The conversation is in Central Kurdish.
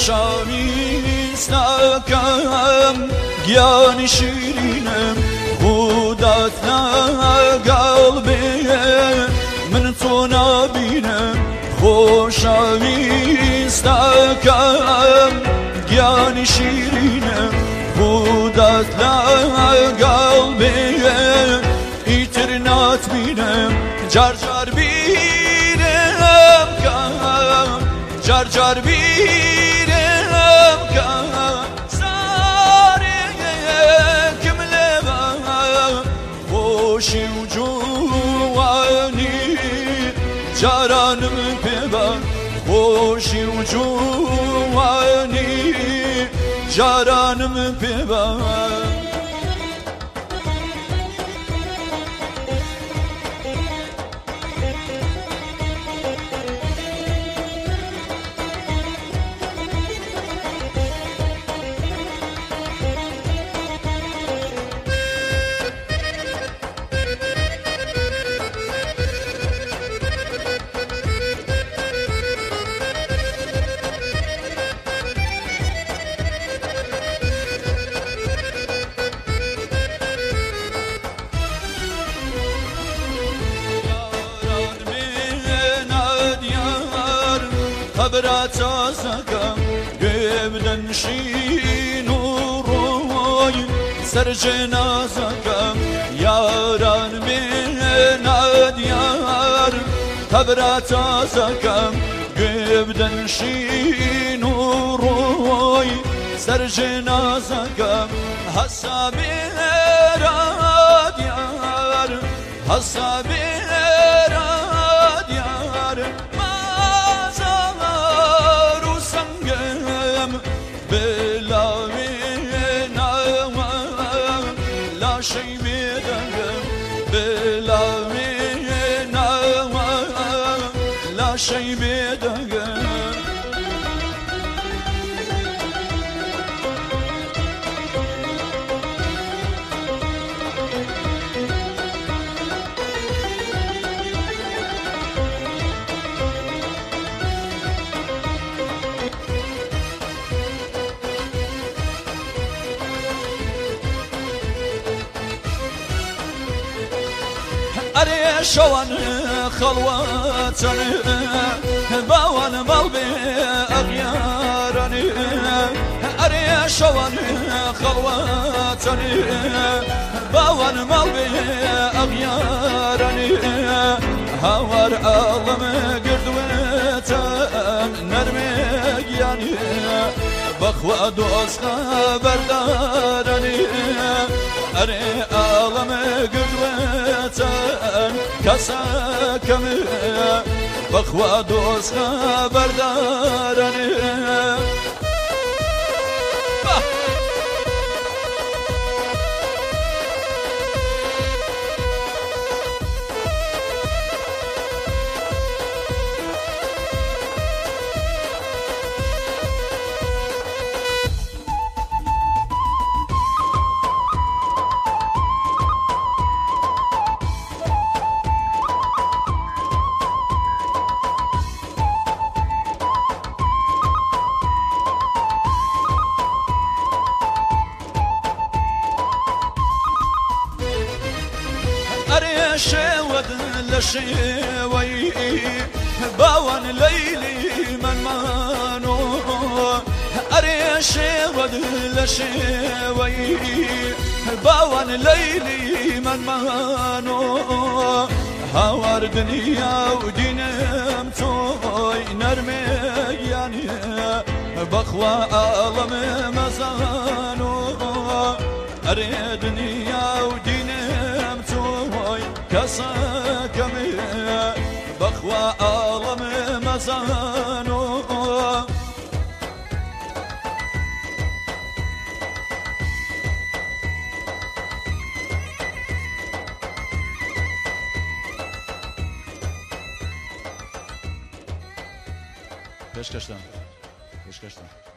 شامیستکم گیانی شیرینم خودت قلبی من تو نبینم خوشاویستکم گیانی شیرینم خودت قلبی ایتر نتبینم جر جر بیرم کم جر جر بیرم کم ساره کم لبم خوشی و جوانی جرانم پیبم خوشی و جوانی جرانم پیبم خبرات زكام قبل نشين وروي سر جنازكام ياران من ديار خبرات زكام قبل نشين وروي سر جنازكام حسابي راديار حسابي راديار شي بدم بلا وينا لا شي بدم أري شوان خلواتني باوان مالبي أغيارني أري شوان خلواتني باوان مالبي أغيارني هاور ألم قردوتم نرمي يعني بخوا دوست بردارني أري ألم قردوتم كساكم بخوا دوست بردارني شود لشوي باوان ليلي من مانو أري شود لشوي باوان ليلي من مانو هاور دنيا ودينم توي نرمي يعني بخوا ألم مزانو أري دنيا ودينم توي كساكم بخوا ألم مزانو Beş kaçtan?